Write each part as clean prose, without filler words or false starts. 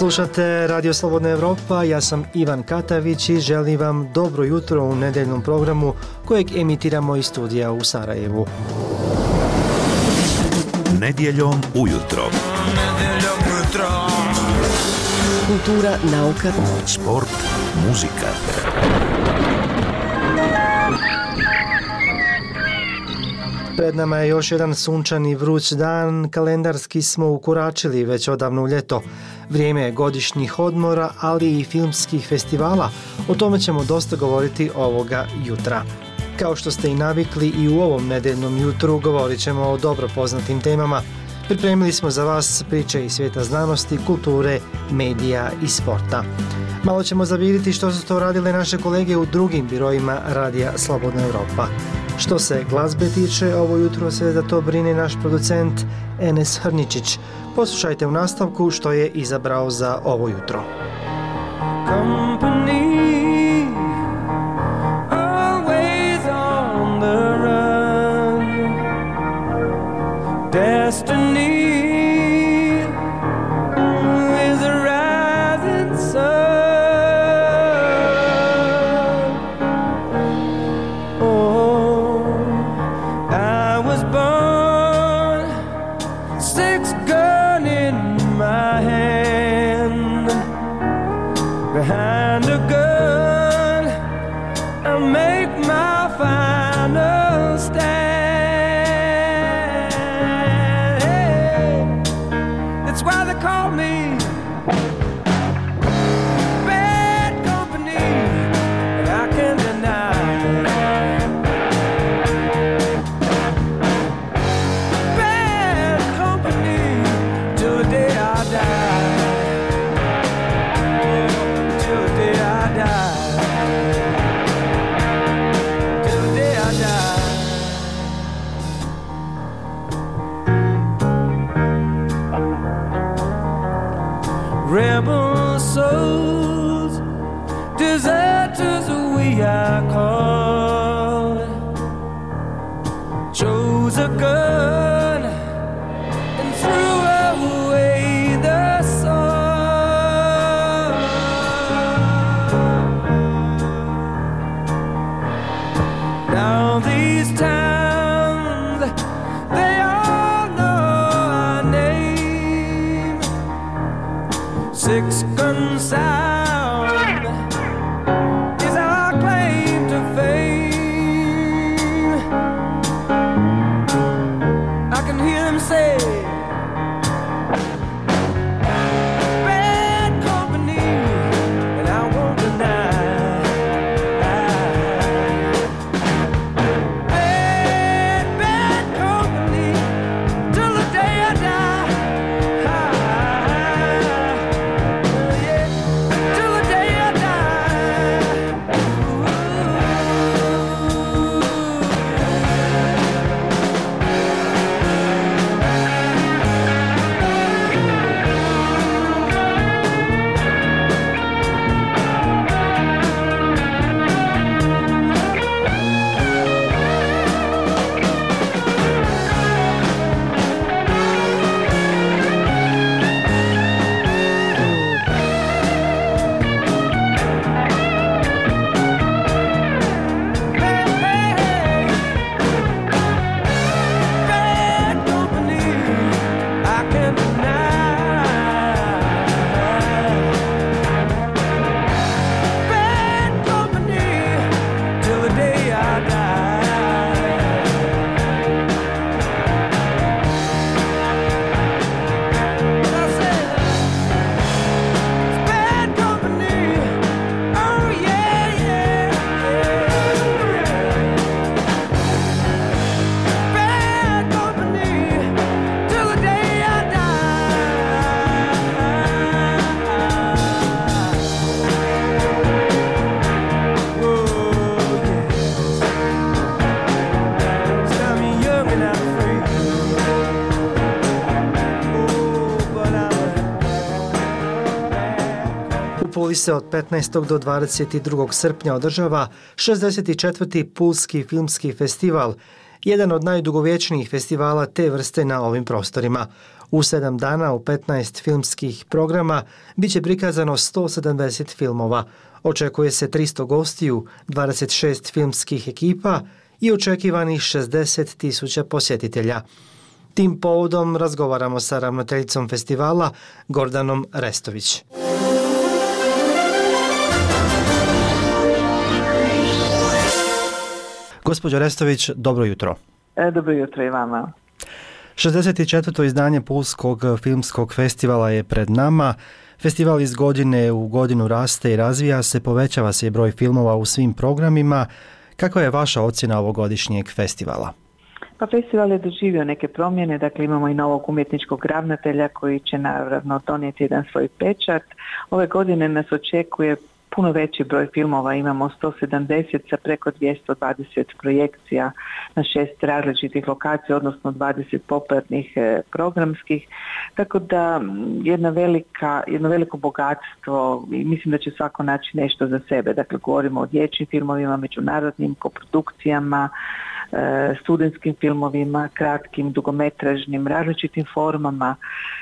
Slušate Radio Slobodna Evropa, ja sam Ivan Katavić i želim vam dobro jutro u nedeljnom programu kojeg emitiramo iz studija u Sarajevu. Nedjeljom ujutro. Kultura, nauka, sport, muzika. Pred nama je još jedan sunčan i vruć dan, kalendarski smo ukoračili već odavno u ljeto. Vrijeme je godišnjih odmora, ali i filmskih festivala. O tome ćemo dosta govoriti ovoga jutra. Kao što ste i navikli, i u ovom nedeljnom jutru govorit ćemo o dobro poznatim temama. Pripremili smo za vas priče iz svijeta znanosti, kulture, medija i sporta. Malo ćemo zaviriti što su to radile naše kolege u drugim birojima Radija Slobodna Evropa. Što se glazbe tiče, ovo jutro se za to brine naš producent Enes Hrničić. Poslušajte u nastavku što je izabrao za ovo jutro. Company, always on the run. Destiny is a rising sun. Oh, I was born, six gun in my hand. Behind a gun, I make my final stand. Hey, that's why they call me bad company, and I can't deny. Bad company till the day I die. Rebel souls, deserters we are called. Chose a gun and threw away the sword. Now these towns, they all know our name. Six gun sound is our claim to fame. I can hear them say, bad company, and I won't deny. Bad company till the day I die. Puli se od 15. do 22. srpnja održava 64. Pulski filmski festival jedan od najdugovječnijih festivala te vrste na ovim prostorima. U 7 dana u 15 filmskih programa bit će prikazano 170 filmova. Očekuje se 300 gostiju, 26 filmskih ekipa i očekivanih 60.000 posjetitelja. Tim povodom razgovaramo sa ravnateljicom festivala Gordanom Restović. Gospođo Restović, dobro jutro. Dobro jutro i vama. 64. izdanje Pulskog filmskog festivala je pred nama. Festival iz godine u godinu raste i razvija se, povećava se i broj filmova u svim programima. Kakva je vaša ocjena ovogodišnjeg festivala? Pa festival je doživio neke promjene, dakle imamo i novog umjetničkog ravnatelja koji će naravno donijeti jedan svoj pečat. Ove godine nas očekuje puno veći broj filmova, imamo 170 sa preko 220 projekcija na 6 različitih lokacija, odnosno 20 popularnih programskih, tako da jedno veliko bogatstvo i mislim da će svako naći nešto za sebe. Dakle, govorimo o dječjim filmovima, međunarodnim koprodukcijama, studentskim filmovima, kratkim, dugometražnim, različitim formama.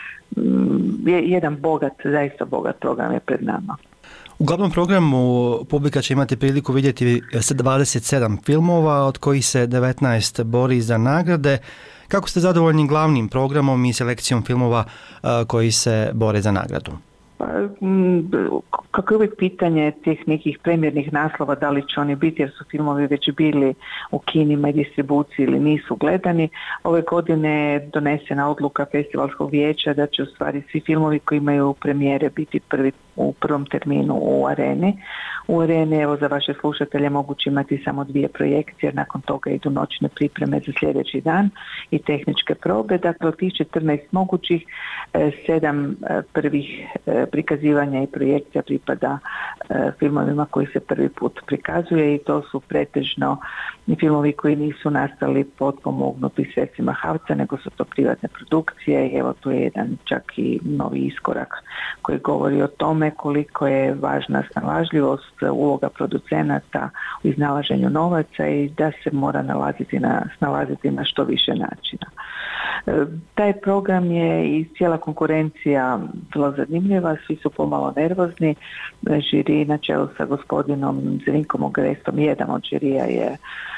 Jedan zaista bogat program je pred nama. U glavnom programu publika će imati priliku vidjeti 27 filmova, od kojih se 19 bori za nagrade. Kako ste zadovoljni glavnim programom i selekcijom filmova koji se bore za nagradu? Kako je uvijek pitanje tih nekih premijernih naslova, da li će oni biti, jer su filmovi već bili u kinima i distribuciji ili nisu gledani. Ove godine je donesena odluka festivalskog vijeća da će u stvari svi filmovi koji imaju premijere biti u prvom terminu u Areni. U Areni, evo, za vaše slušatelje moguće imati samo 2 projekcije, jer nakon toga idu noćne pripreme za sljedeći dan i tehničke probe. Dakle, od tih 14 mogućih, 7 prvih prikazivanja i projekcija pripada filmovima koji se prvi put prikazuje, i to su pretežno filmovi koji nisu nastali potpomognuti sredstvima HAVC-a, nego su to privatne produkcije. I evo, tu je jedan čak i novi iskorak koji govori o tome koliko je važna snalažljivost, uloga producenata u iznalaženju novaca i da se mora snalaziti na što više načina. Taj program je i cijela konkurencija vrlo zanimljiva, svi su pomalo nervozni. Žiri na čelu sa gospodinom Zrinkom Ogrestom, jedan od žirija je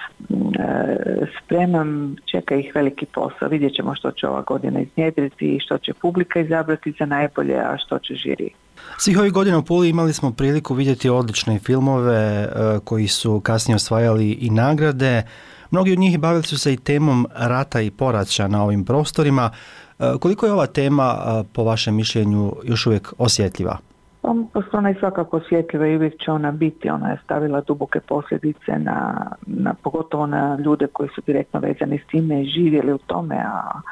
spreman, čeka ih veliki posao. Vidjet ćemo što će ova godina iznjedriti i što će publika izabrati za najbolje, a što će žiri. Svih ovih godina u Puli imali smo priliku vidjeti odlične filmove koji su kasnije osvajali i nagrade. Mnogi od njih bavili su se i temom rata i poraća na ovim prostorima. Koliko je ova tema, po vašem mišljenju, još uvijek osjetljiva? Ona je svakako osjetljiva i uvijek će ona biti. Ona je stavila duboke posljedice pogotovo na ljude koji su direktno vezani s time i živjeli u tome,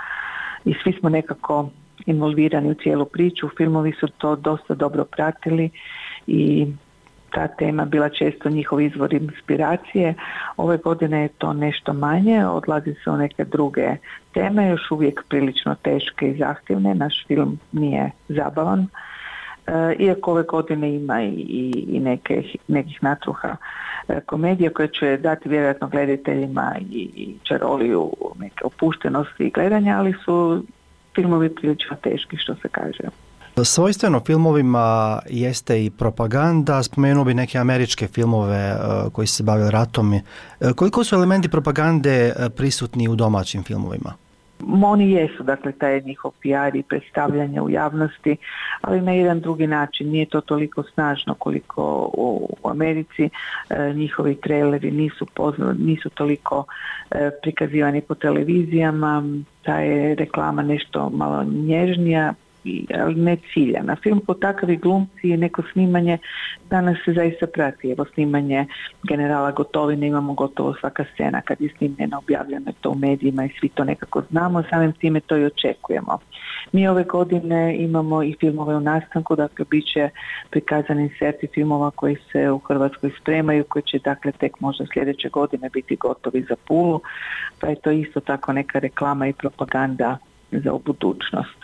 i svi smo nekako involvirani u cijelu priču. Filmovi su to dosta dobro pratili i ta tema bila često njihov izvor inspiracije. Ove godine je to nešto manje, odlazi se u neke druge teme, još uvijek prilično teške i zahtjevne. Naš film nije zabavan, iako ove godine ima i nekih natruha komedija koje će dati vjerojatno gledateljima i čaroliju neke opuštenosti i gledanja, ali su filmovi prilično teški, što se kaže. Svojstveno filmovima jeste i propaganda. Spomenuo bi neke američke filmove koji se bave ratom. Koliko su elementi propagande prisutni u domaćim filmovima? Oni jesu, dakle, taj njihov PR i predstavljanje u javnosti, ali na jedan drugi način. Nije to toliko snažno koliko u Americi. Njihovi traileri nisu toliko prikazivani po televizijama. Ta je reklama nešto malo nježnija, ali ne ciljana. Film po takvi glumci i neko snimanje danas se zaista prati. Evo, snimanje Generala Gotovine, imamo gotovo svaka scena kad je snimljena, objavljeno je to u medijima i svi to nekako znamo, samim time to i očekujemo. Mi ove godine imamo i filmove u nastanku, dakle bit će prikazani seti filmova koji se u Hrvatskoj spremaju, koji će dakle tek možda sljedeće godine biti gotovi za Pulu, pa je to isto tako neka reklama i propaganda za budućnost.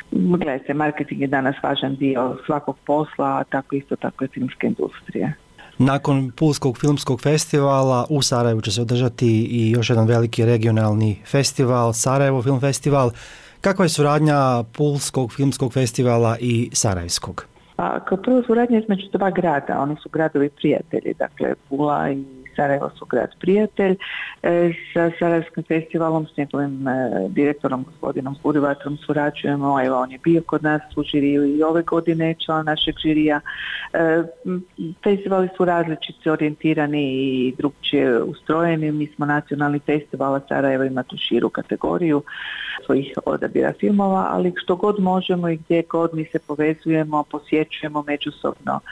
Gledajte, marketing je danas važan dio svakog posla, a tako isto tako i filmske industrije. Nakon Pulskog filmskog festivala u Sarajevu će se održati i još jedan veliki regionalni festival, Sarajevo Film Festival. Kakva je suradnja Pulskog filmskog festivala i Sarajevskog? Kao prvo suradnja između dva grada, oni su gradovi prijatelji, dakle Pula i Sarajevo su grad prijatelj. Sa Sarajevskim festivalom, s njegovim direktorom gospodinom Kurivatrom surađujemo, evo on je bio kod nas u žiriju i ove godine član našeg žirija. Festivali su različiti, orijentirani i drugčije ustrojeni. Mi smo nacionalni festival, a Sarajevo ima tu širu kategoriju svojih odabira filmova, ali što god možemo i gdje god mi se povezujemo, posjećujemo međusobno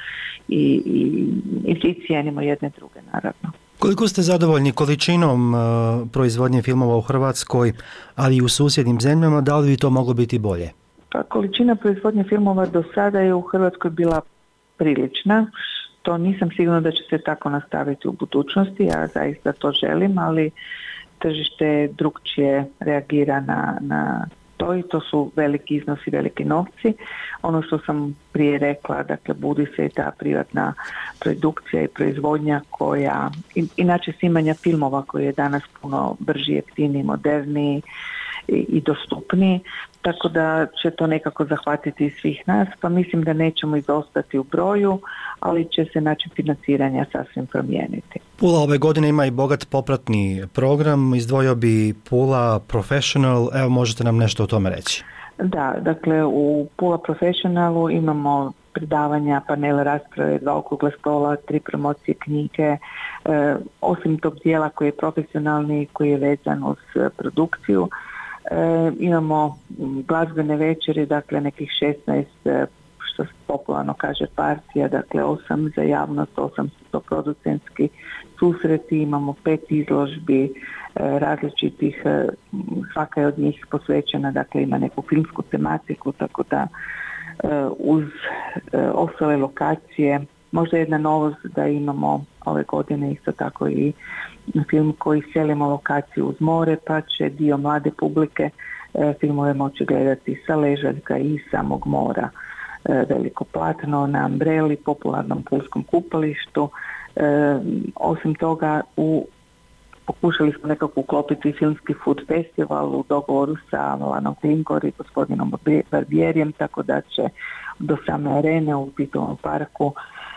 i cijenimo jedne druge, naravno. Koliko ste zadovoljni količinom proizvodnje filmova u Hrvatskoj, ali i u susjednim zemljama, da li bi to moglo biti bolje? Pa, količina proizvodnje filmova do sada je u Hrvatskoj bila prilična. To nisam sigurna da će se tako nastaviti u budućnosti, ja zaista to želim, ali tržište drugčije reagira na to i to su veliki iznosi, veliki novci. Ono što sam prije rekla, dakle, budi se i ta privatna produkcija i proizvodnja koja, inače snimanja filmova koji je danas puno brži, jeftiniji, moderniji i dostupniji, tako da će to nekako zahvatiti svih nas, pa mislim da nećemo izostati u broju, ali će se način financiranja sasvim promijeniti. Pula ove godine ima i bogat popratni program, izdvojio bi Pula Professional, evo možete nam nešto o tome reći? Da, dakle u Pula Professionalu imamo predavanja, panele rasprave, 2 okrugle stola, 3 promocije knjige, osim tog dijela koji je profesionalni, koji je vezan uz produkciju. Imamo glazbene večeri, dakle nekih 16, što se popularno kaže, partija, dakle 8 za javnost, 8 su producentski susreti, imamo 5 izložbi različitih, svaka je od njih posvećena, dakle ima neku filmsku tematiku, tako da uz ostale lokacije, možda jedna novost da imamo ove godine isto tako i film koji selimo lokaciju uz more, pa će dio mlade publike filmove moći gledati sa ležaljka i samog mora. Veliko platno na Ambreli, popularnom pulskom kupalištu. Osim toga, pokušali smo nekako uklopiti filmski food festival u dogovoru sa Milanom Klingor i gospodinom Barbijerijem, tako da će do same arene u Titovom parku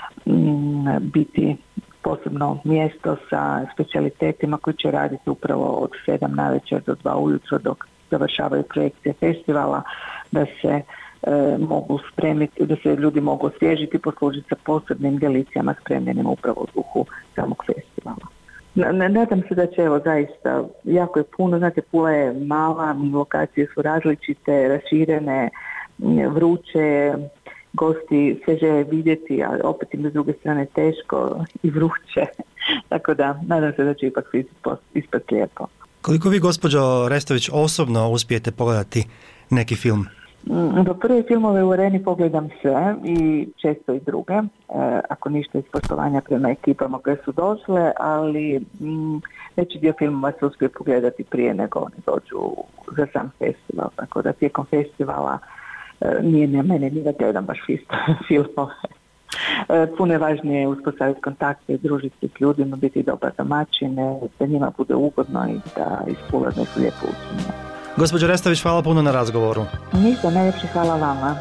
biti posebno mjesto sa specijalitetima koji će raditi upravo od 7 navečer do 2 ujutro dok završavaju projekcije festivala, da se mogu spremiti, da se ljudi mogu osvježiti i poslužiti sa posebnim delicijama spremljenim upravo u duhu samog festivala. Nadam se da će, evo, zaista jako je puno, znate, Pula je mala, lokacije su različite, raširene, vruće, gosti sve žele vidjeti, a opet im s druge strane teško i vruće, tako da nadam se da će ipak ispati lijepo. Koliko vi, gospođo Restović, osobno uspijete pogledati neki film? Do prve filmove u areni pogledam sve i često i druge, ako ništa iz poštovanja prema ekipama koje su došle, ali veći dio filmova se uspije pogledati prije nego oni dođu za sam festival, tako da tijekom festivala nije na mene ni da gledam baš filmove. Puno je važnije uspostaviti kontakte, družiti s ljudima, biti dobar domaćin, da njima bude ugodno i da ispula neku lijepu učinu. Gospođo Restović, hvala puno na razgovoru. Ništa, najljepše hvala vama.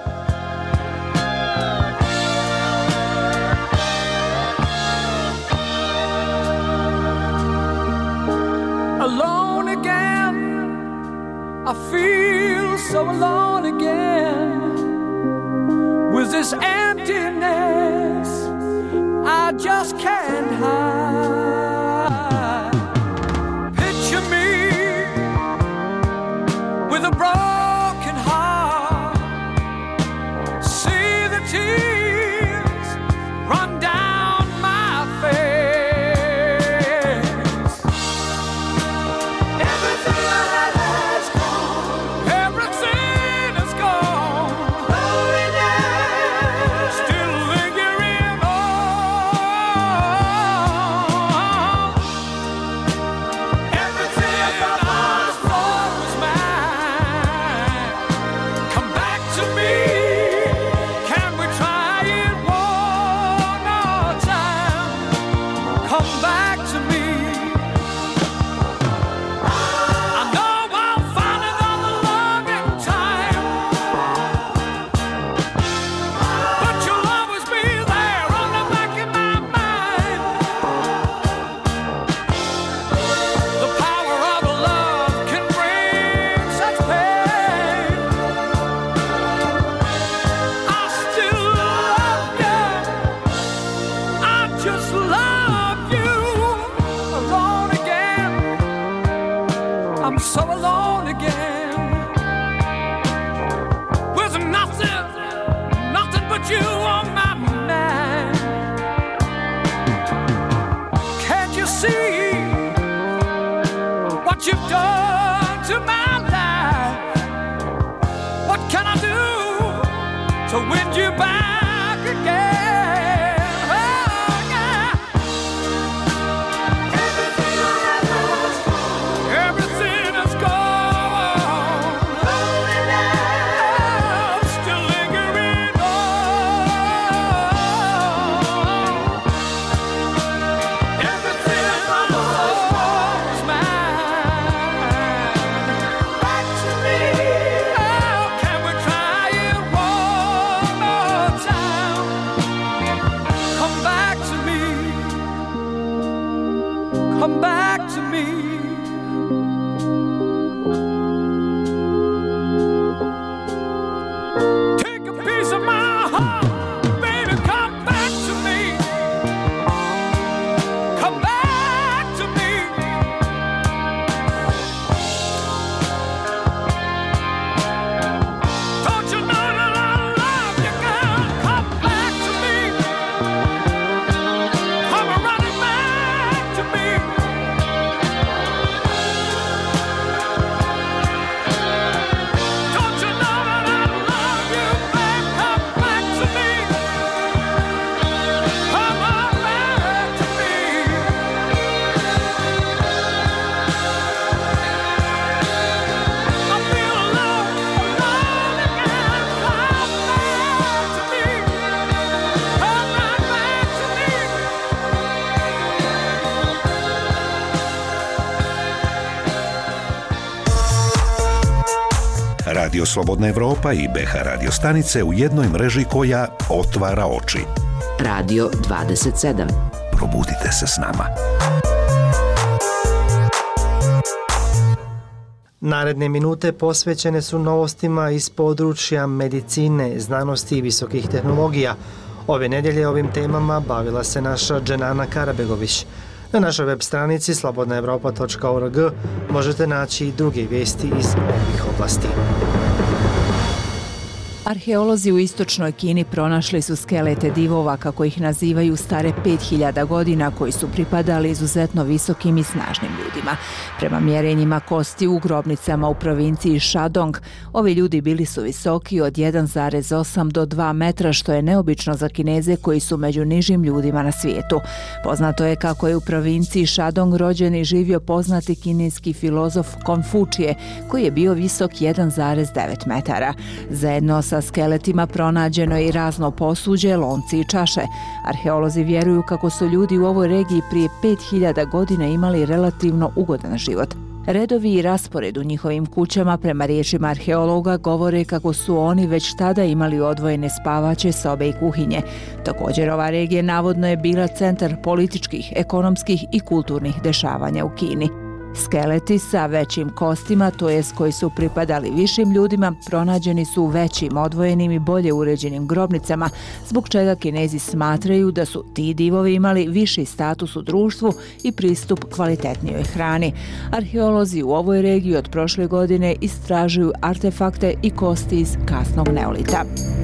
Alone again, I feel so alone again. With this emptiness, I just can't hide. Picture me with a broken heart. See the tears run down my face. Everything I had has gone. Everything is gone. Loneliness still lingering on. what you've done to my life. What can I do to win you back again? Oh, yeah. Everything I was gone. Everything is gone. Only love still lingering on. Everything I lost was mine. Back to me. Oh, can we try it one more time? Come back to me. Come back to me. Take a piece of my heart, baby, come back to me. Come back to me. Don't you know that I love you, girl? Come back to me. Come running back to me. Don't you know that I love you, babe? Come back to me. Come on back to me. I feel alone again. Come back to me. Come right back to me. Radio Slobodna Evropa i BH radio stanice u jednoj mreži koja otvara oči. Radio 27. Probudite se s nama. Naredne minute posvećene su novostima iz područja medicine, znanosti i visokih tehnologija. Ove nedjelje ovim temama bavila se naša Dženana Karabegović. Na našoj web stranici slobodnaevropa.org možete naći i druge vijesti iz ovih oblasti. Arheolozi u istočnoj Kini pronašli su skelete divova, kako ih nazivaju, stare 5000 godina, koji su pripadali izuzetno visokim i snažnim ljudima. Prema mjerenjima kosti u grobnicama u provinciji Shandong, ovi ljudi bili su visoki od 1,8 do 2 metra, što je neobično za Kineze koji su među nižim ljudima na svijetu. Poznato je kako je u provinciji Shandong rođen i živio poznati kineski filozof Konfučije, koji je bio visok 1,9 metara. Zajedno sa skeletima pronađeno je i razno posuđe, lonci i čaše. Arheolozi vjeruju kako su ljudi u ovoj regiji prije 5000 godina imali relativno ugodan život. Redovi i raspored u njihovim kućama, prema riječima arheologa, govore kako su oni već tada imali odvojene spavaće, sobe i kuhinje. Također, ova regija navodno je bila centar političkih, ekonomskih i kulturnih dešavanja u Kini. Skeleti sa većim kostima, to jest koji su pripadali višim ljudima, pronađeni su u većim, odvojenim i bolje uređenim grobnicama, zbog čega Kinezi smatraju da su ti divovi imali viši status u društvu i pristup kvalitetnijoj hrani. Arheolozi u ovoj regiji od prošle godine istražuju artefakte i kosti iz kasnog neolita.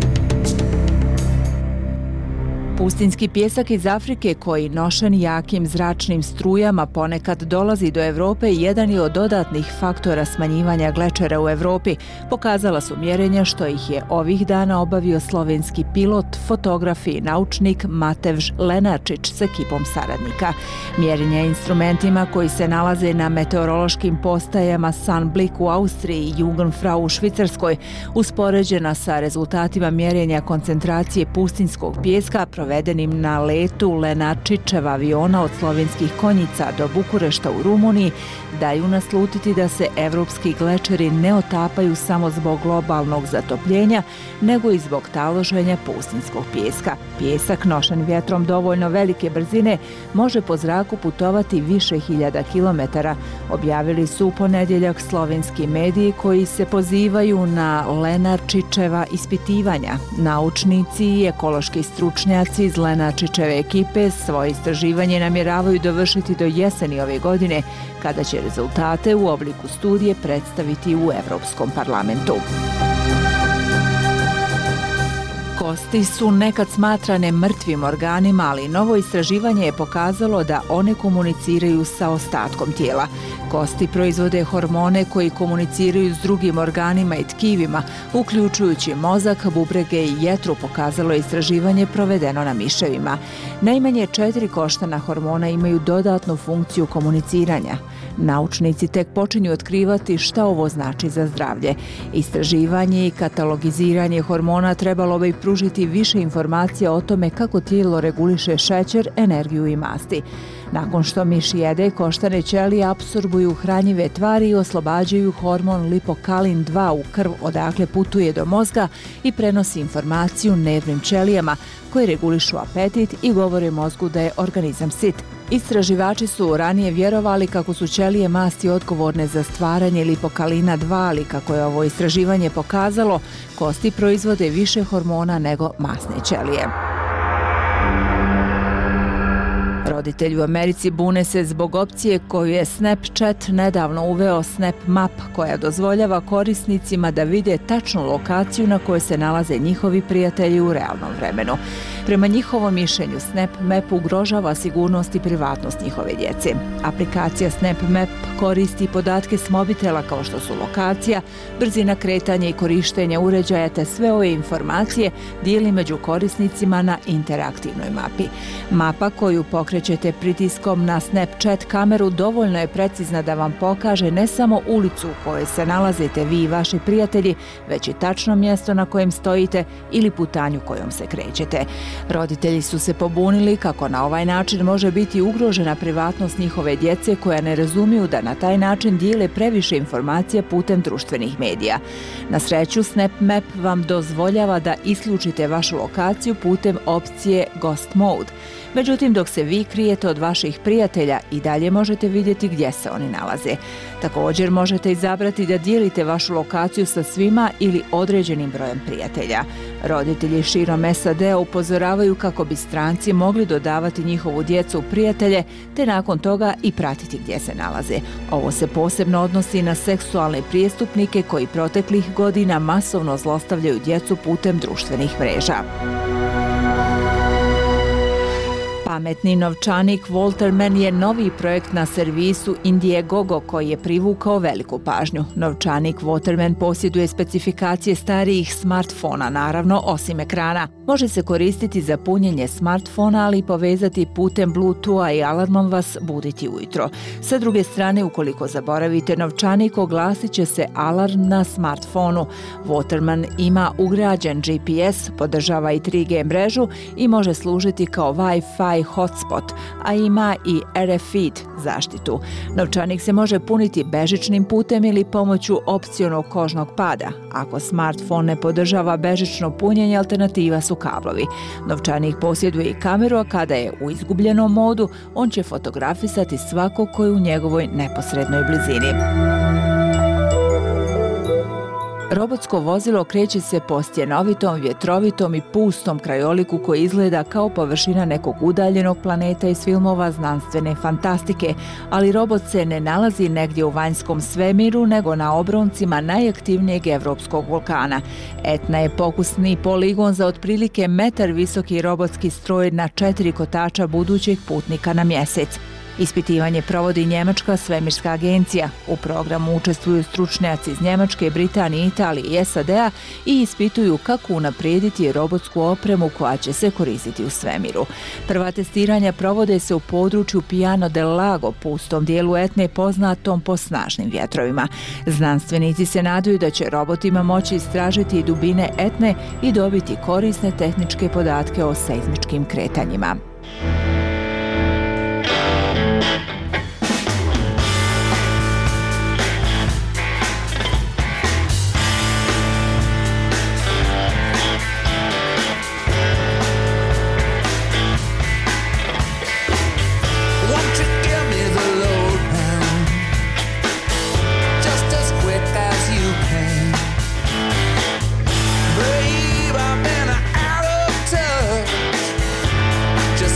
Pustinjski pjesak iz Afrike, koji nošen jakim zračnim strujama ponekad dolazi do Europe, jedan je od dodatnih faktora smanjivanja glečera u Europi, pokazala su mjerenja, što ih je ovih dana obavio slovenski pilot, fotograf i naučnik Matevž Lenarčić s ekipom saradnika. Mjerenja instrumentima koji se nalaze na meteorološkim postajama Sunblick u Austriji i Jugendfrau u Švicarskoj, uspoređena sa rezultatima mjerenja koncentracije pustinjskog pijeska provedenim na letu Lenarčićeva aviona od slovenskih Konjica do Bukurešta u Rumuniji, daju naslutiti da se evropski glečeri ne otapaju samo zbog globalnog zatopljenja, nego i zbog taloženja pustinjskog pijeska. Pijesak, nošen vjetrom dovoljno velike brzine, može po zraku putovati više hiljada kilometara, objavili su u ponedjeljak slovenski mediji koji se pozivaju na Lenarčićeva ispitivanja. Naučnici i ekološki stručnjaci iz Lenarčićeve ekipe svoje istraživanje namjeravaju dovršiti do jeseni ove godine, kada će rezultate u obliku studije predstaviti u Europskom parlamentu. Kosti su nekad smatrane mrtvim organima, ali novo istraživanje je pokazalo da one komuniciraju sa ostatkom tijela. Kosti proizvode hormone koji komuniciraju s drugim organima i tkivima, uključujući mozak, bubrege i jetru, pokazalo je istraživanje provedeno na miševima. Najmanje 4 koštana hormona imaju dodatnu funkciju komuniciranja. Naučnici tek počinju otkrivati šta ovo znači za zdravlje. Istraživanje i katalogiziranje hormona trebalo bi pružiti više informacija o tome kako tijelo reguliše šećer, energiju i masti. Nakon što miš jede, koštane ćelije apsorbuju hranjive tvari i oslobađaju hormon lipokalin 2 u krv, odakle putuje do mozga i prenosi informaciju nervnim ćelijama koje regulišu apetit i govore mozgu da je organizam sit. Istraživači su ranije vjerovali kako su ćelije masti odgovorne za stvaranje lipokalina 2, ali kako je ovo istraživanje pokazalo, kosti proizvode više hormona nego masne ćelije. Roditelji u Americi bune se zbog opcije koju je Snapchat nedavno uveo, Snap Map, koja dozvoljava korisnicima da vide tačnu lokaciju na kojoj se nalaze njihovi prijatelji u realnom vremenu. Prema njihovom mišljenju, Snap Map ugrožava sigurnost i privatnost njihove djece. Aplikacija Snap Map koristi podatke s mobitela kao što su lokacija, brzina kretanja i korištenja uređaja, te sve ove informacije dijeli među korisnicima na interaktivnoj mapi. Mapa koju pokrećete pritiskom na Snapchat kameru dovoljno je precizna da vam pokaže ne samo ulicu u kojoj se nalazite vi i vaši prijatelji, već i tačno mjesto na kojem stojite ili putanju kojom se krećete. Roditelji su se pobunili kako na ovaj način može biti ugrožena privatnost njihove djece koja ne razumiju da na taj način dijele previše informacija putem društvenih medija. Na sreću, Snap Map vam dozvoljava da isključite vašu lokaciju putem opcije Ghost Mode. Međutim, dok se vi krijete od vaših prijatelja, i dalje možete vidjeti gdje se oni nalaze. Također možete izabrati da dijelite vašu lokaciju sa svima ili određenim brojem prijatelja. Roditelji širom SAD-a upozoravaju kako bi stranci mogli dodavati njihovu djecu u prijatelje, te nakon toga i pratiti gdje se nalaze. Ovo se posebno odnosi na seksualne prijestupnike koji proteklih godina masovno zlostavljaju djecu putem društvenih mreža. Pametni novčanik Volterman je novi projekt na servisu Indiegogo koji je privukao veliku pažnju. Novčanik Volterman posjeduje specifikacije starijih smartfona, naravno osim ekrana. Može se koristiti za punjenje smartfona, ali i povezati putem Bluetootha i alarmom vas buditi ujutro. Sa druge strane, ukoliko zaboravite novčanik, oglasit će se alarm na smartfonu. Volterman ima ugrađen GPS, podržava i 3G mrežu i može služiti kao Wi-Fi hotspot, a ima i RFID zaštitu. Novčanik se može puniti bežičnim putem ili pomoću opcionog kožnog pada. Ako smartfon ne podržava bežično punjenje, alternativa su kablovi. Novčanik posjeduje i kameru, a kada je u izgubljenom modu, on će fotografisati svako koji je u njegovoj neposrednoj blizini. Robotsko vozilo kreće se po stjenovitom, vjetrovitom i pustom krajoliku koji izgleda kao površina nekog udaljenog planeta iz filmova znanstvene fantastike, ali robot se ne nalazi negdje u vanjskom svemiru, nego na obroncima najaktivnijeg evropskog vulkana. Etna je pokusni poligon za otprilike metar visoki robotski stroj na 4 kotača budućeg putnika na mjesec. Ispitivanje provodi Njemačka svemirska agencija. U programu učestvuju stručnjaci iz Njemačke, Britanije, Italije i SAD-a i ispituju kako unaprijediti robotsku opremu koja će se koristiti u svemiru. Prva testiranja provode se u području Piano del Lago, pustom dijelu Etne poznatom po snažnim vjetrovima. Znanstvenici se nadaju da će robotima moći istražiti dubine Etne i dobiti korisne tehničke podatke o seizmičkim kretanjima. Just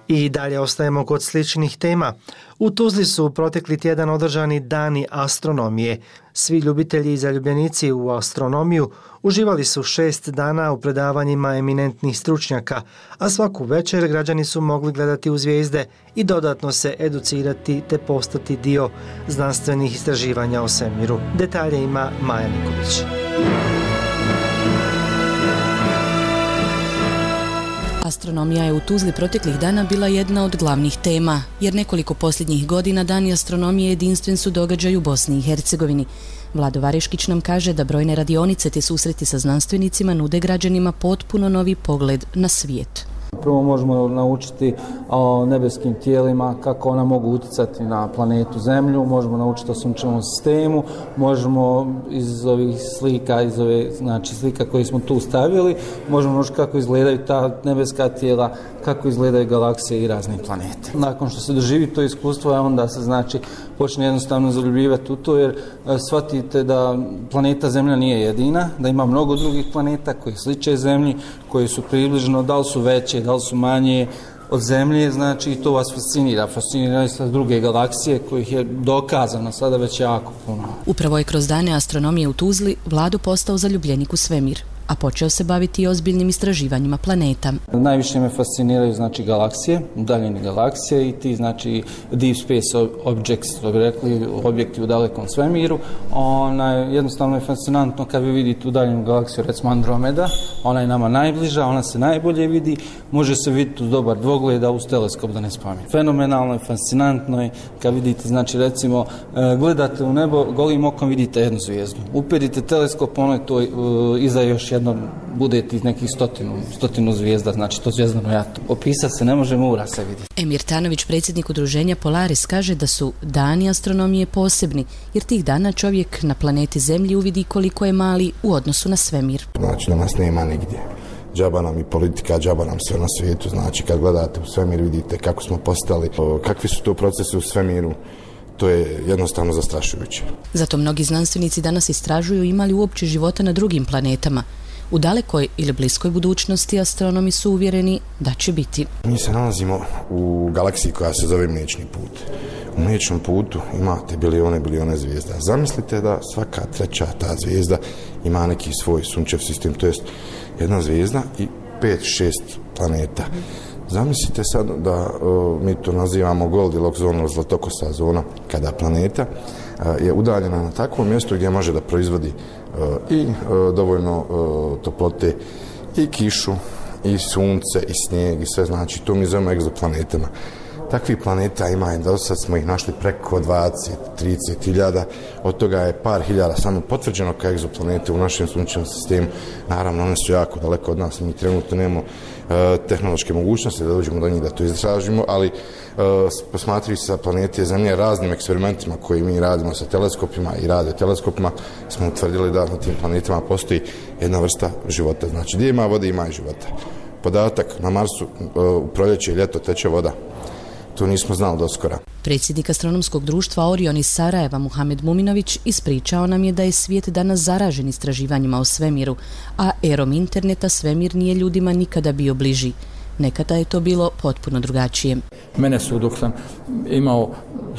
I dalje ostajemo kod sličnih tema. U Tuzli su protekli tjedan održani dani astronomije. Svi ljubitelji i zaljubljenici u astronomiju uživali su 6 dana u predavanjima eminentnih stručnjaka, a svaku večer građani su mogli gledati u zvijezde i dodatno se educirati te postati dio znanstvenih istraživanja o svemiru. Detalje ima Maja Nikolić. Astronomija je u Tuzli proteklih dana bila jedna od glavnih tema, jer nekoliko posljednjih godina dani astronomije jedinstven su događaj u Bosni i Hercegovini. Vlado Variškić nam kaže da brojne radionice te susreti sa znanstvenicima nude građanima potpuno novi pogled na svijet. Prvo možemo naučiti o nebeskim tijelima, kako ona mogu utjecati na planetu Zemlju, možemo naučiti o sunčevom sistemu, možemo iz ovih slika, slika koje smo tu stavili, možemo naučiti kako izgledaju ta nebeska tijela, kako izgledaju galaksije i razne planete. Nakon što se doživi to iskustvo, onda se počne jednostavno zaljubljivati u to, jer shvatite da planeta Zemlja nije jedina, da ima mnogo drugih planeta koji sliče Zemlji, koji su približno, da li su veće, da li su manje od Zemlje, i to vas fascinira. Fasciniraju se druge galaksije kojih je dokazano sada već jako puno. Upravo je kroz dane astronomije u Tuzli Vlado postao zaljubljenik u svemir, a počeo se baviti i ozbiljnim istraživanjima planeta. Najviše me fasciniraju galaksije, udaljene galaksije i ti deep space objects, to bi rekli, objekti u dalekom svemiru. Jednostavno je fascinantno kad vi vidite udaljenu galaksiju, recimo Andromeda, ona je nama najbliža, ona se najbolje vidi, može se vidjeti uz dobar dvogled, a uz teleskop da ne spominjem. Fenomenalno je, fascinantno je kad vidite, recimo, gledate u nebo, golim okom vidite jednu zvijezdu. Uperite teleskop, ono je to iza još jedno budete iz nekih stotinu zvijezda, to zvijezdano jato. Opisati se ne može, mora se vidjeti. Emir Tanović, predsjednik udruženja Polaris, kaže da su dani astronomije posebni, jer tih dana čovjek na planeti Zemlji uvidi koliko je mali u odnosu na svemir. Da nas nema nigdje. Džaba nam i politika, džaba nam sve na svijetu. Kad gledate u svemir vidite kako smo postali, kakvi su to procesi u svemiru. To je jednostavno zastrašujuće. Zato mnogi znanstvenici danas istražuju ima li uopće života na drugim planetama. U dalekoj ili bliskoj budućnosti astronomi su uvjereni da će biti. Mi se nalazimo u galaksiji koja se zove Mliječni put. U Mliječnom putu imate bilione zvijezda. Zamislite da svaka treća ta zvijezda ima neki svoj sunčev sistem, to jest jedna zvijezda i 5-6 planeta. Zamislite sad da mi to nazivamo Goldilocks zona ili zlatokosa zona, kada planeta je udaljena na takvom mjestu gdje može da proizvodi i dovoljno toplote, i kišu, i sunce, i snijeg, i sve, to mi zovemo egzoplanetama. Takvih planeta ima i do sad smo ih našli preko 20-30 hiljada, od toga je par hiljada samo potvrđeno kao egzoplanete u našem sunčevom sistemu. Naravno, one su jako daleko od nas, mi trenutno nemamo tehnološke mogućnosti da dođemo do njih da to istražimo, ali posmatrajući sa planete Zemlje raznim eksperimentima koji mi radimo sa teleskopima i radioteleskopima, smo utvrdili da na tim planetama postoji jedna vrsta života. Gdje ima vode, ima i života. Podatak, na Marsu u proljeće i ljeto teče voda. To nismo znali doskora. Predsjednik astronomskog društva Orion iz Sarajeva, Muhamed Muminović, ispričao nam je da je svijet danas zaražen istraživanjima o svemiru, a erom interneta svemir nije ljudima nikada bio bliži. Nekada je to bilo potpuno drugačije. Mene su, dok sam imao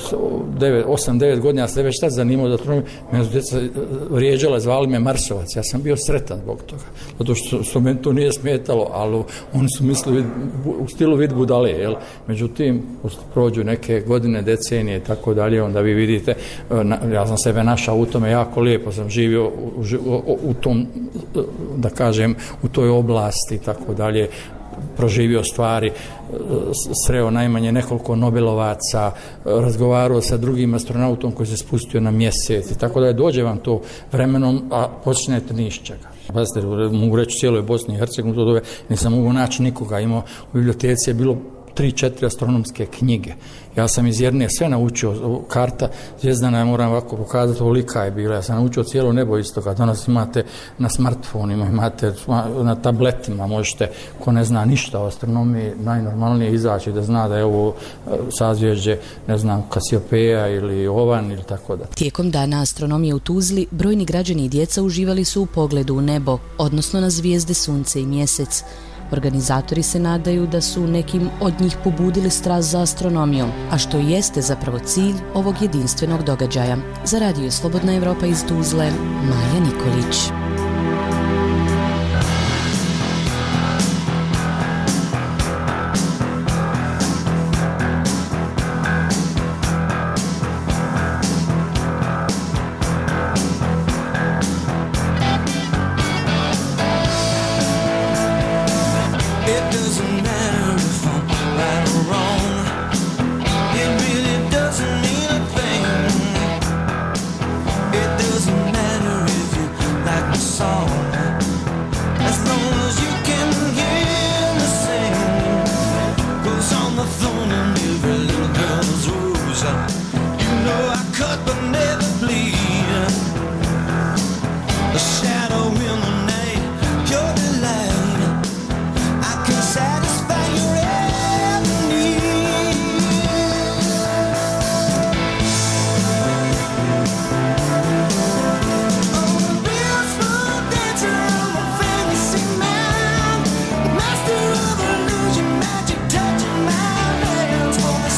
8-9 godina, se već tad zanimao da astronomiju, mene su djeca vrijeđala, zvali me Marsovac. Ja sam bio sretan zbog toga, zato što meni to nije smetalo, ali oni su mislili u stilu vid budale, jel? Međutim, prođu neke godine, decenije i tako dalje, onda vi vidite, ja sam sebe našao u tome jako lijepo, sam živio u tom, da kažem, u toj oblasti i tako dalje, proživio stvari, sreo najmanje nekoliko Nobelovaca, razgovarao sa drugim astronautom koji se spustio na mjesec i tako da dođe vam to vremenom, a počnete ni iz čega. Pazite, mogu reći u cijeloj Bosni i Hercegovini, nisam mogu naći nikoga, imao u biblioteci je bilo 3-4 astronomske knjige. Ja sam iz jedne sve naučio, karta zvijezdana, ja moram ovako pokazati kolika je bila. Ja sam naučio cijelo nebo iz toga. Danas imate na smartfonima, imate na tabletima, možete, ko ne zna ništa o astronomiji, najnormalnije izaći da zna da je ovo sazvježđe, ne znam, Kasiopeja ili Ovan ili tako da. Tijekom dana astronomije u Tuzli, brojni građani i djeca uživali su u pogledu u nebo, odnosno na zvijezde, sunce i mjesec. Organizatori se nadaju da su nekim od njih pobudili strast za astronomijom, a što jeste zapravo cilj ovog jedinstvenog događaja. Za Radio Slobodna Evropa iz Tuzle, Maja Nikolić. Master of illusion, magic touching my hands. For the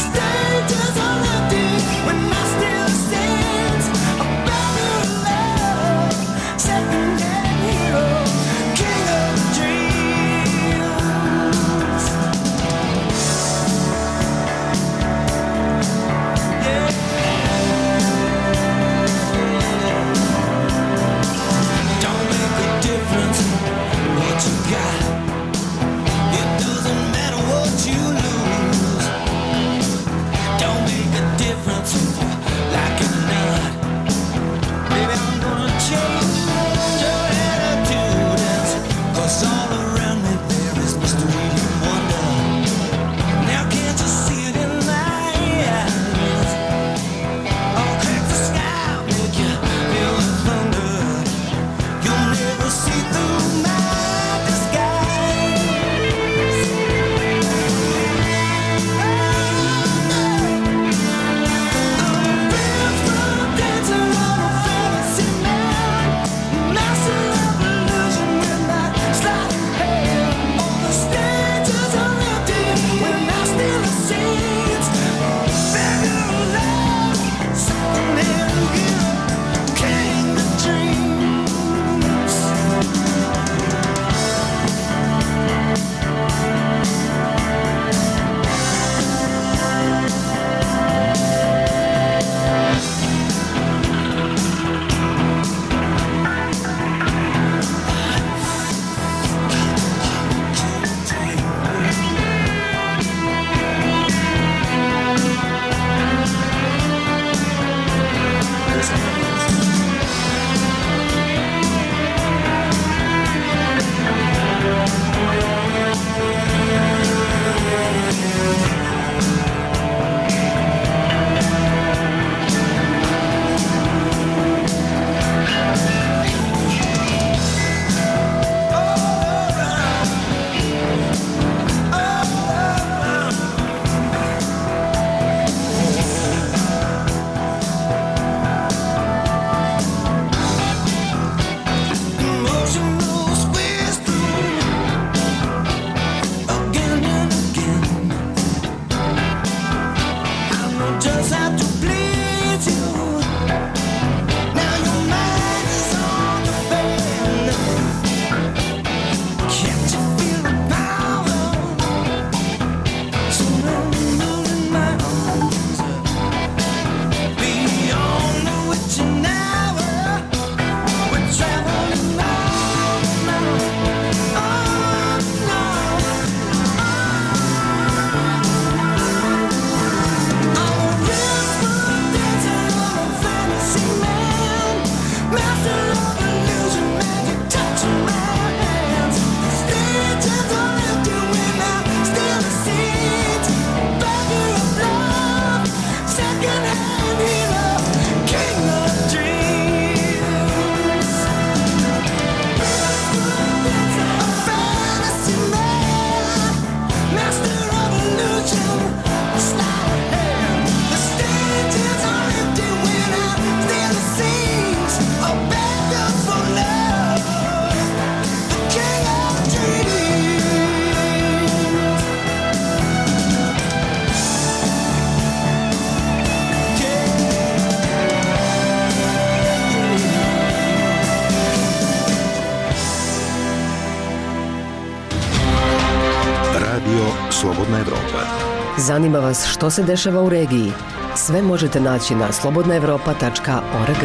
Zanima vas što se dešava u regiji? Sve možete naći na slobodnaevropa.org.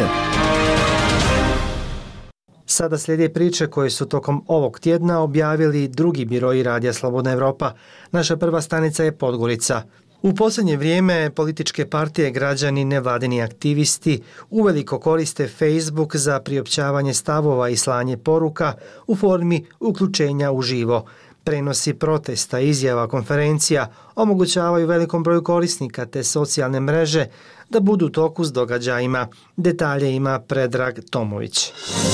Sada slijede priče koje su tokom ovog tjedna objavili drugi biroji Radija Slobodna Evropa. Naša prva stanica je Podgorica. U posljednje vrijeme političke partije, građani, nevladini aktivisti uveliko koriste Facebook za priopćavanje stavova i slanje poruka u formi uključenja uživo. Prenosi protesta, izjava, konferencija omogućavaju velikom broju korisnika te socijalne mreže da budu u toku s događajima. Detalje ima Predrag Tomović.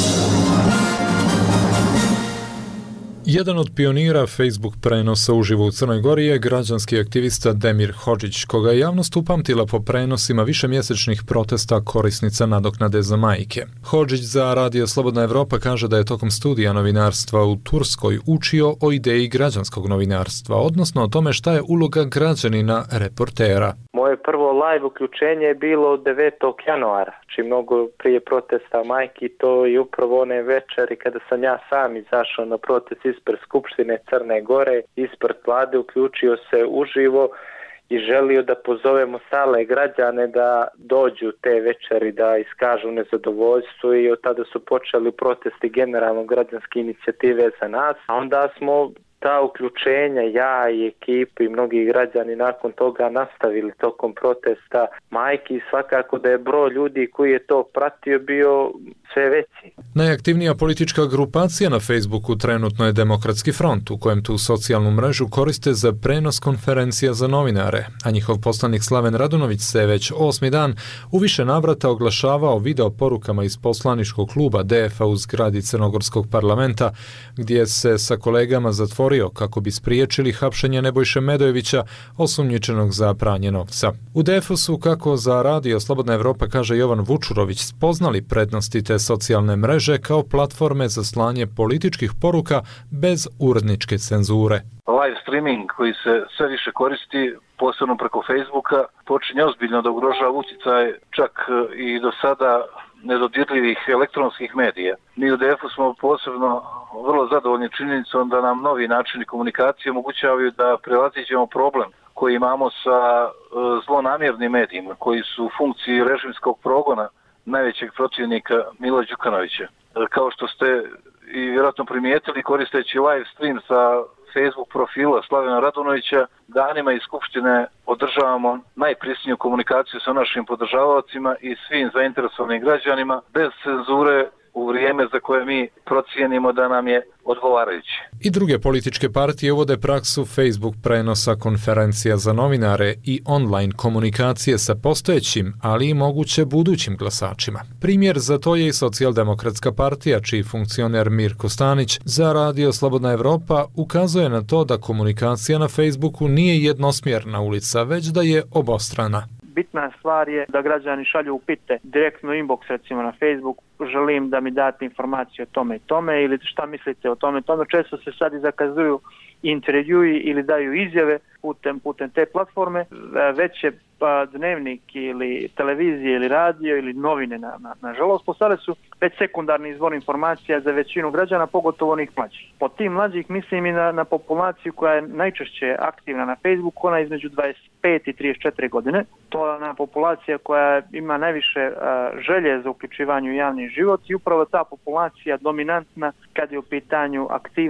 Jedan od pionira Facebook prenosa uživo u Crnoj Gori je građanski aktivista Demir Hodžić, koga je javnost upamtila po prenosima višemjesečnih protesta korisnica nadoknade za majke. Hodžić za Radio Slobodna Evropa kaže da je tokom studija novinarstva u Turskoj učio o ideji građanskog novinarstva, odnosno o tome šta je uloga građanina reportera. Moje prvo live uključenje je bilo 9. januara, či mnogo prije protesta majki, to je upravo one večeri kada sam ja sam izašao na protest ispred Skupštine Crne Gore, ispred vlade, uključio se uživo i želio da pozovemo stale građane da dođu te večeri, da iskažu nezadovoljstvo, i od tada su počeli protesti generalno građanske inicijative za nas. A onda smo ta uključenja, ja i ekipa i mnogi građani nakon toga nastavili tokom protesta majki, i svakako da je broj ljudi koji je to pratio bio sve veći. Najaktivnija politička grupacija na Facebooku trenutno je Demokratski front, u kojem tu socijalnu mrežu koriste za prenos konferencija za novinare, a njihov poslanik Slaven Radunović se već 8. dan u više navrata oglašavao video porukama iz poslaničkog kluba DF-a u zgradi Crnogorskog parlamenta, gdje se sa kolegama zatvorio kako bi spriječili hapšenje Nebojše Medojevića, osumnjičenog za pranje novca. U DF-u su, kako za Radio Slobodna Evropa kaže Jovan Vučurović, spoznali prednosti te socijalne mreže kao platforme za slanje političkih poruka bez uredničke cenzure. Live streaming koji se sve više koristi, posebno preko Facebooka, počinje ozbiljno da ugrožava utjecaj čak i do sada nedodirljivih elektronskih medija. Mi u DF-u smo posebno vrlo zadovoljni činjenicom da nam novi načini komunikacije omogućavaju da prevaziđemo problem koji imamo sa zlonamjernim medijima koji su u funkciji režimskog progona najvećeg protivnika Mila Đukanovića. Kao što ste i vjerojatno primijetili, koristeći live stream sa Facebook profila Slavena Radunovića, danima iz Skupštine održavamo najprisniju komunikaciju sa našim podržavaocima i svim zainteresovanim građanima bez cenzure u vrijeme za koje mi procijenimo da nam je odgovarajući. I druge političke partije uvode praksu Facebook prenosa konferencija za novinare i online komunikacije sa postojećim, ali i moguće budućim glasačima. Primjer za to je i Socijaldemokratska partija, čiji funkcioner Mirko Stanić za Radio Slobodna Evropa ukazuje na to da komunikacija na Facebooku nije jednosmjerna ulica, već da je obostrana. Bitna stvar je da građani šalju upite direktno inbox, recimo na Facebook, želim da mi date informacije o tome i tome, ili šta mislite o tome i tome. Često se sad i zakazuju intervjui ili daju izjave putem te platforme. Već je dnevnik ili televizije ili radio ili novine, nažalost, postale su već sekundarni izvor informacija za većinu građana, pogotovo onih mlađih. Po tim mlađih mislim i na populaciju koja je najčešće aktivna na Facebooku, ona između 25 i 34 godine. To je ona populacija koja ima najviše želje za uključivanje u javni život, i upravo ta populacija dominantna kad je u pitanju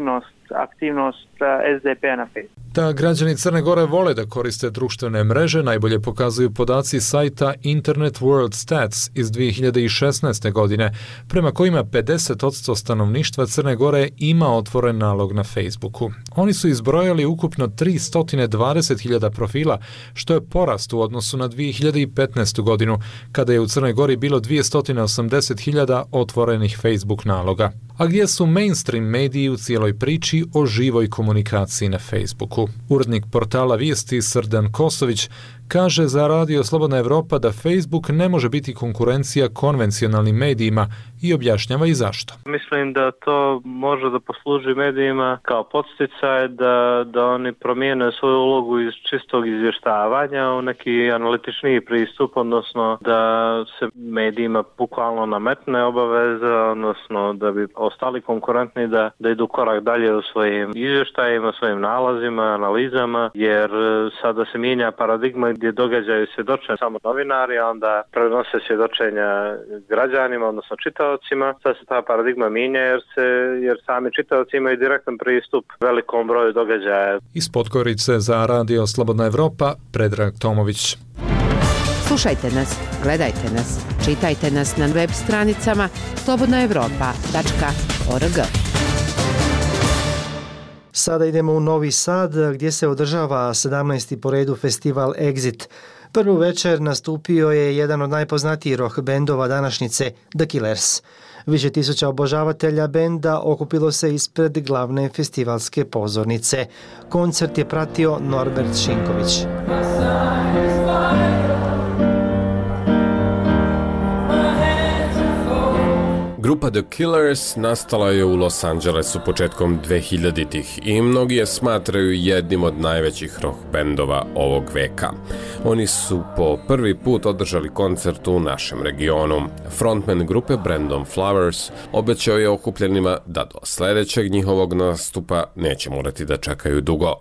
aktivnost SDP-a na Facebooku. Da građani Crne Gore vole da koriste društvene mreže najbolje pokazuju podaci sajta Internet World Stats iz 2016. godine, prema kojima 50% stanovništva Crne Gore ima otvoren nalog na Facebooku. Oni su izbrojali ukupno 320.000 profila, što je porast u odnosu na 2015. godinu, kada je u Crnoj Gori bilo 280.000 otvorenih Facebook naloga. A gdje su mainstream mediji u cijeloj priči o živoj komunikaciji na Facebooku? Urednik portala Vijesti Srdan Kosović kaže za Radio Slobodna Evropa da Facebook ne može biti konkurencija konvencionalnim medijima i objašnjava i zašto. Mislim da to može da posluži medijima kao podsticaj da oni promijene svoju ulogu iz čistog izvještavanja u neki analitičniji pristup, odnosno da se medijima bukvalno nametne obaveza, odnosno da bi ostali konkurentni da idu korak dalje u svojim izvještajima, svojim nalazima, analizama, jer sada se mijenja paradigma gdje događaju svjedočenja samo novinari, a onda prenose svjedočenja građanima, odnosno čitaocima. Sad se ta paradigma mijenja jer sami čitaoci imaju direktan pristup velikom broju događaja. Iz Podgorice za Radio Slobodna Evropa, Predrag Tomović. Slušajte nas, gledajte nas, čitajte nas na web stranicama slobodnaevropa.org. Sada idemo u Novi Sad gdje se održava 17. po redu festival Exit. Prvu večer nastupio je jedan od najpoznatijih rock bendova današnjice, The Killers. Više tisuća obožavatelja benda okupilo se ispred glavne festivalske pozornice. Koncert je pratio Norbert Šinković. Grupa The Killers nastala je u Los Angelesu početkom 2000-ih i mnogi je smatraju jednim od najvećih rock bendova ovog veka. Oni su po prvi put održali koncert u našem regionu. Frontman grupe Brandon Flowers obećao je okupljenima da do sljedećeg njihovog nastupa neće morati da čekaju dugo.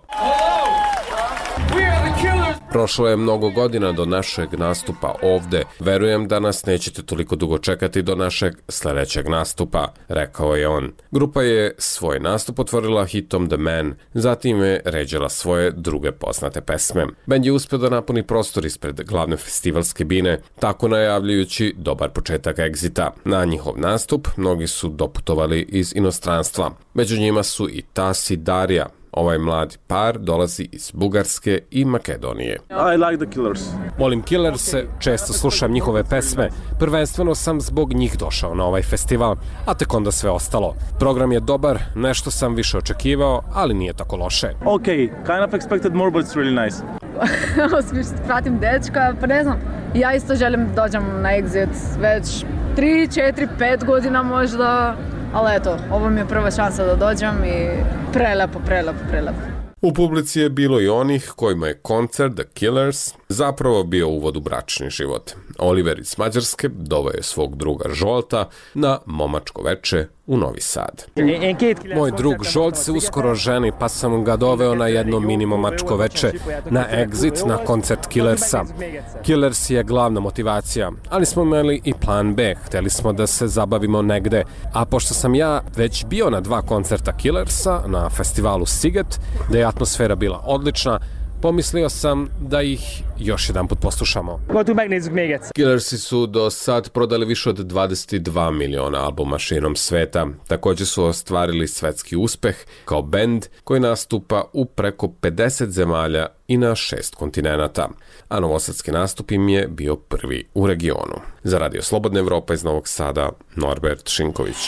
Prošlo je mnogo godina do našeg nastupa ovde. Verujem da nas nećete toliko dugo čekati do našeg sljedećeg nastupa, rekao je on. Grupa je svoj nastup otvorila hitom The Man, zatim je ređala svoje druge poznate pesme. Bend je uspio da napuni prostor ispred glavne festivalske bine, tako najavljujući dobar početak Exita. Na njihov nastup mnogi su doputovali iz inostranstva. Među njima su i Tas i Darija. Ovaj mladi par dolazi iz Bugarske i Makedonije. I like the Killers. Volim Killerse, često slušam njihove pesme. Prvenstveno sam zbog njih došao na ovaj festival, a tek onda sve ostalo. Program je dobar, nešto sam više očekivao, ali nije tako loše. Okay, kind of expected more, but it's really nice. Pratim dečka, pa ne znam, ja isto želim dođem na Exit već 3, 4, 5 godina možda. Ali eto, ovo mi je prva šansa da dođem i prelepo. U publici je bilo i onih kojima je koncert The Killers zapravo bio uvod u bračni život. Oliver iz Mađarske doveo je svog druga Žolta na momačko veče u Novi Sad. Moj drug Žolt se uskoro ženi, pa sam ga doveo na jedno mini momačko veče na Exit, na koncert Killersa. Killers je glavna motivacija, ali smo imali i plan B. Hteli smo da se zabavimo negde, a pošto sam ja već bio na 2 koncerta Killersa na festivalu Siget, da je atmosfera bila odlična, pomislio sam da ih još jedan put poslušamo. Killersi su do sad prodali više od 22 miliona albuma širom sveta. Također su ostvarili svetski uspeh kao bend koji nastupa u preko 50 zemalja i na 6 kontinenata. A novosadski nastup im je bio prvi u regionu. Za Radio Slobodna Evropa iz Novog Sada, Norbert Šinković.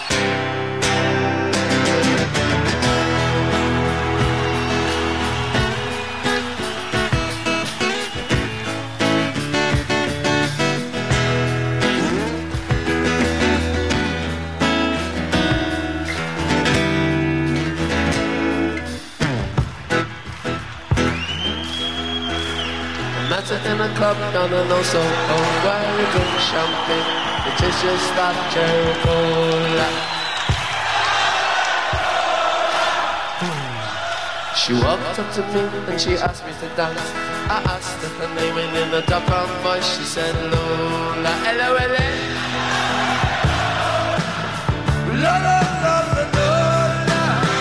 In a club down in Osaka, where we drink champagne, it tastes just like cherry cola. She walked up to me and she asked me to dance. I asked her her name and in a dark brown voice she said Lola. L-O-L-A. Lola, Lola, Lola.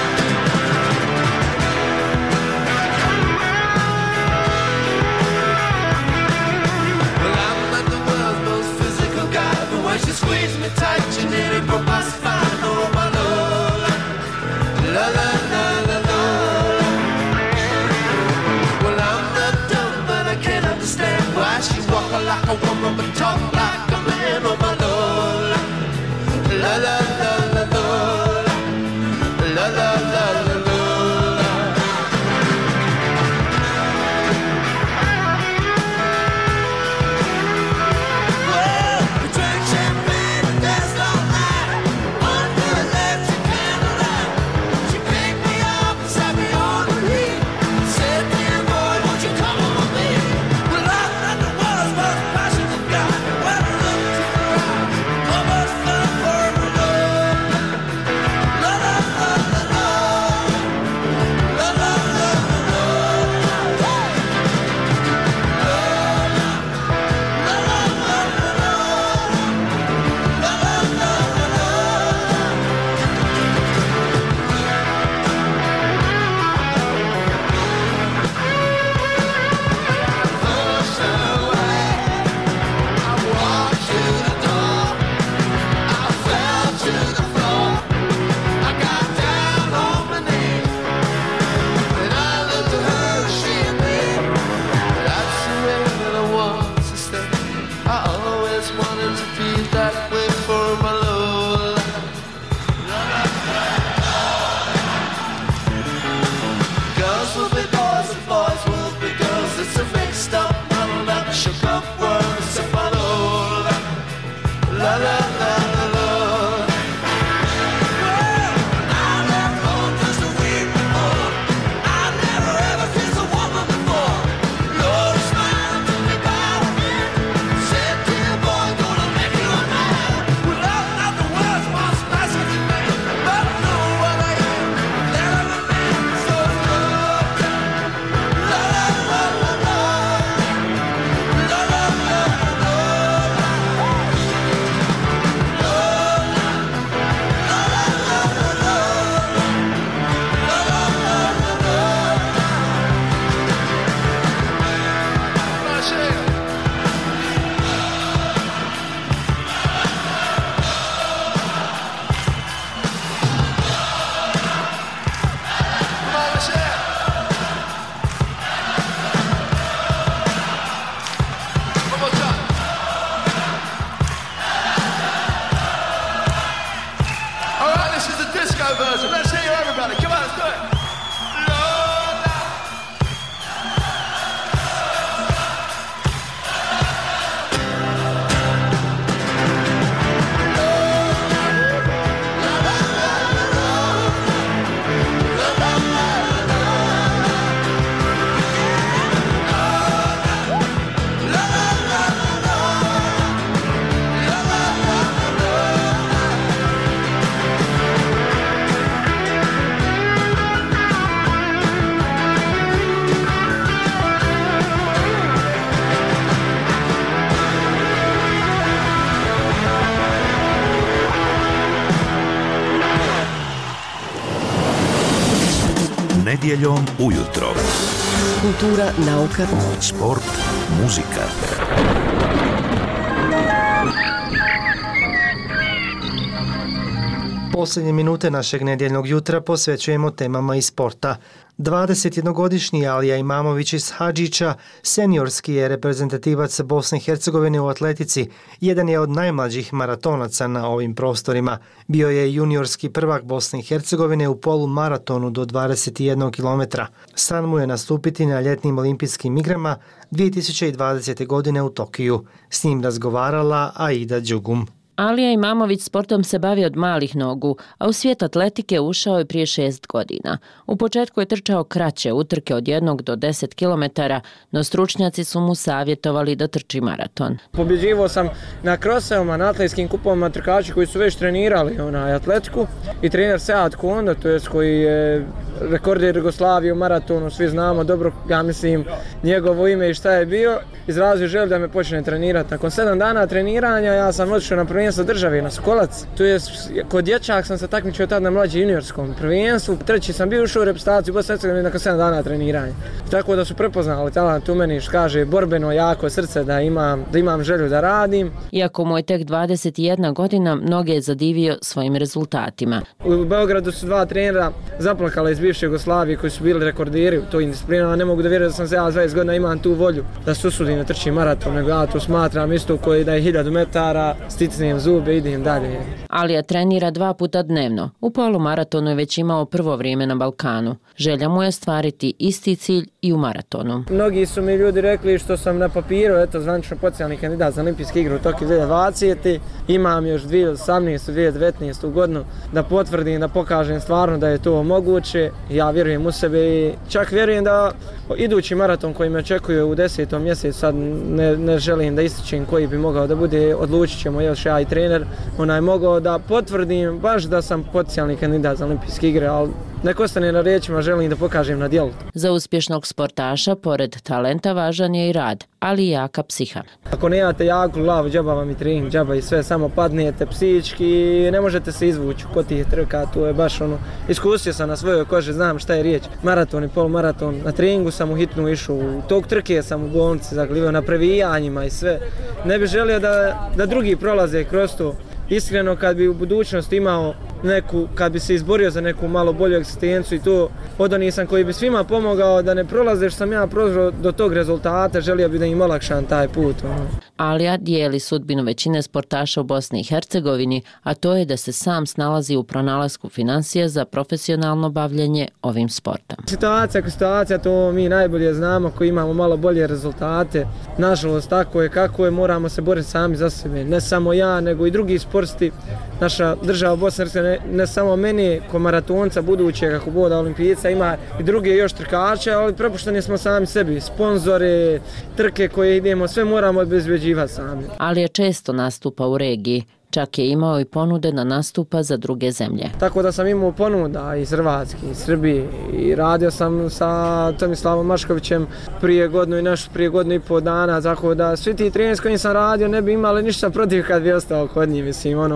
Well, I'm not the world's most physical guy, but when she squeezed me tight, she nearly broke my spine. Oh, my Lola, Lola, Lola, Lola. Well, I'm not dumb, but I can't understand why she walk like a woman but talk like a man. Oh, my Lola, Lola, Lola, Lola, Lola, Lola, Lola. Well, we drank champagne and danced all Nedjeljom ujutro. Kultura, nauka, sport, muzika. Posljednje minute našeg nedjeljnog jutra posvećujemo temama iz sporta. 21-godišnji Alija Imamović iz Hadžića, seniorski je reprezentativac Bosne i Hercegovine u atletici, jedan je od najmlađih maratonaca na ovim prostorima. Bio je juniorski prvak Bosne i Hercegovine u polumaratonu do 21 km. San mu je nastupiti na ljetnim olimpijskim igrama 2020. godine u Tokiju. S njim razgovarala Aida Đugum. Alija Imamović sportom se bavi od malih nogu, a u svijet atletike ušao je prije 6 godina. U početku je trčao kraće utrke od 1 do 10 km, no stručnjaci su mu savjetovali da trči maraton. Pobjeđivao sam na krosevima, na atletskim kupovima trkači koji su već trenirali atletiku i trener Sead Kondo, to jest koji je rekorder Jugoslavije u maratonu, svi znamo dobro, ja mislim, njegovo ime i šta je bio, izrazio želju da me počne trenirati. Nakon 7 dana treniranja ja sam otišao na prvenstvo države na Sokolac. To je kod dječak sam se takmičio tad na mlađe juniorskom prvenstvu. Treći sam bio ušao u reprezentaciju Bosne i Hercegovine nakon 7 dana treniranja. Tako da su prepoznali talent u meni, što kaže, borbeno jako srce da imam želju da radim. Iako mu je tek 21 godina, mnoge je zadivio svojim rezultatima. U Beogradu su 2 trenera zaplakala iz bivše Jugoslavije koji su bili rekorderi u toj disciplini. Ne mogu da vjerujem da sam se ja 20 godina imam tu volju da se usudim da trčim maraton, nego ja to smatram isto koji da je 1000 metara, sticnem zube, idem dalje. Alija trenira 2 puta dnevno. U polumaratonu je već imao prvo vrijeme na Balkanu. Želja mu je ostvariti isti cilj i u maratonu. Mnogi su mi ljudi rekli što sam na papiru, zvanično potencijalni kandidat za olimpijske igre u Tokiju 2020. Imam još 2018. 2019. godinu da potvrdim, da pokažem stvarno da je to moguće. Ja vjerujem u sebe i čak vjerujem da idući maraton koji me očekuje u 10. mjesecu, sad ne želim da ističem koji bi mogao da bude, odlučit ćemo još ja i trener, mogao da potvrdim baš da sam potencijalni kandidat za olimpijske igre, ali nek ostane na riječima, želim da pokažem na djelu. Za uspješnog sportaša, pored talenta, važan je i rad, ali i jaka psiha. Ako nemate jaku glavu, džaba vam i trening, džaba i sve, samo padnijete psihički i ne možete se izvući kod tih trka, to je baš iskusio sam na svojoj koži, znam šta je riječ. Maraton i polumaraton, na treningu sam u hitnu išao, u tog trke sam u bolnici zaglivao na previjanjima i sve. Ne bih želio da drugi prolaze kroz to. Iskreno, kad bi u budućnosti imao kad bi se izborio za neku malo bolju egzistenciju i to, odonih sam koji bi svima pomogao da ne prolaze što sam ja prošao do tog rezultata, želio bi da im olakšam taj put. Alija dijeli sudbinu većine sportaša u Bosni i Hercegovini, a to je da se sam snalazi u pronalasku financija za profesionalno bavljenje ovim sportom. Situacija, to mi najbolje znamo koji imamo malo bolje rezultate. Nažalost, tako je kako je, moramo se boriti sami za sebe. Ne samo ja, nego i drugi sportisti. Naša država Bosna i Hercegovina, ne samo meni ko maratonca budućeg, kako boda olimpijica, ima i druge još trkače, ali prepušteni smo sami sebi. Sponzore, trke koje idemo, sve moramo obezbeđivati sami. Ali je često nastupa u regiji. Čak je imao i ponude na nastupa za druge zemlje. Tako da sam imao ponuda iz Hrvatske, iz Srbije i radio sam sa Tomislavom Maškovićem prije godinu i pol dana, tako da svi ti treninzi s kojim sam radio ne bi imali ništa protiv kad bi ostao kod njih,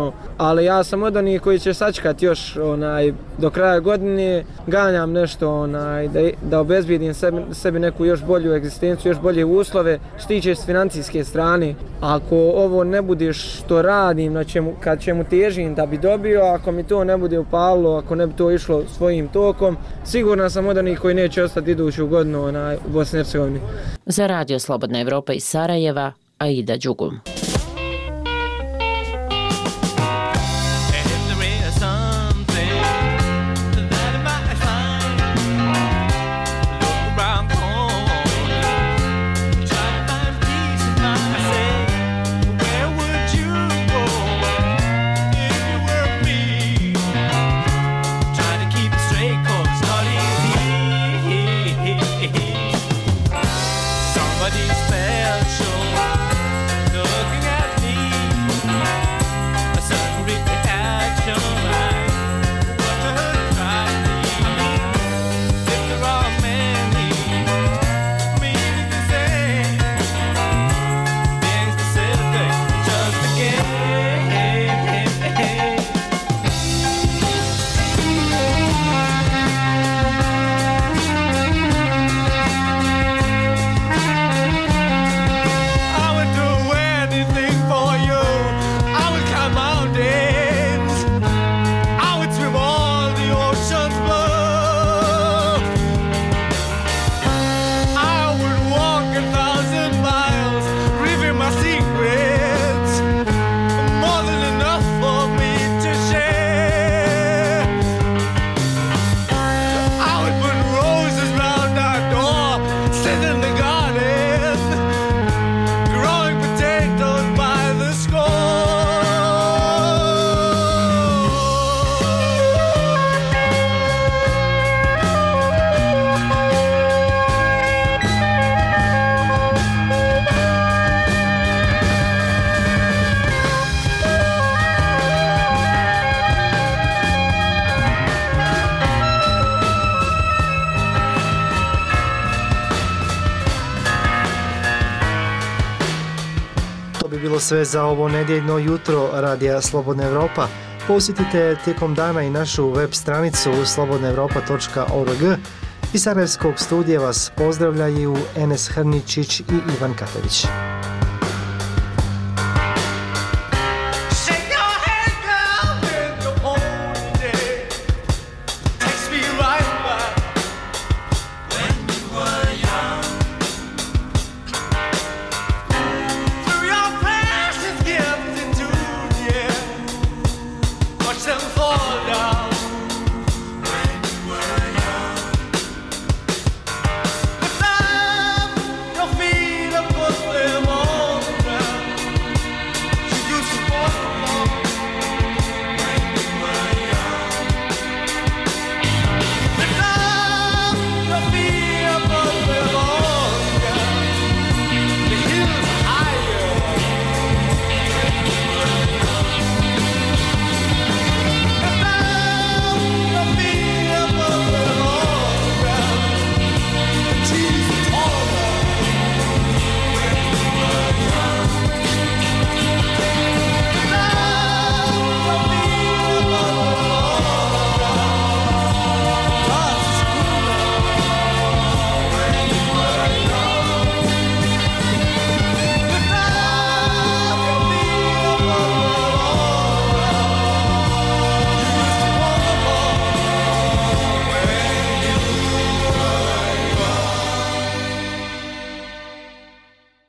ali ja sam od onih koji će sačekati još do kraja godine, ganjam nešto da obezbijedim sebi neku još bolju egzistenciju, još bolje uslove što tiče s financijske strane. Ako ovo ne bude što radim, kad čemu težim da bi dobio, ako mi to ne bude upalilo, ako ne bi to išlo svojim tokom, sigurno sam od onih koji neće ostati iduću godinu u Bosni i Hercegovini. Za Radio Slobodna Evropa iz Sarajeva, Aida Đugum. bi bilo sve za ovo nedjeljno jutro Radija Slobodna Evropa. Posjetite tijekom dana i našu web stranicu slobodnaevropa.org. Iz Sarajevskog studija vas pozdravljaju Enes Hrničić i Ivan Katević.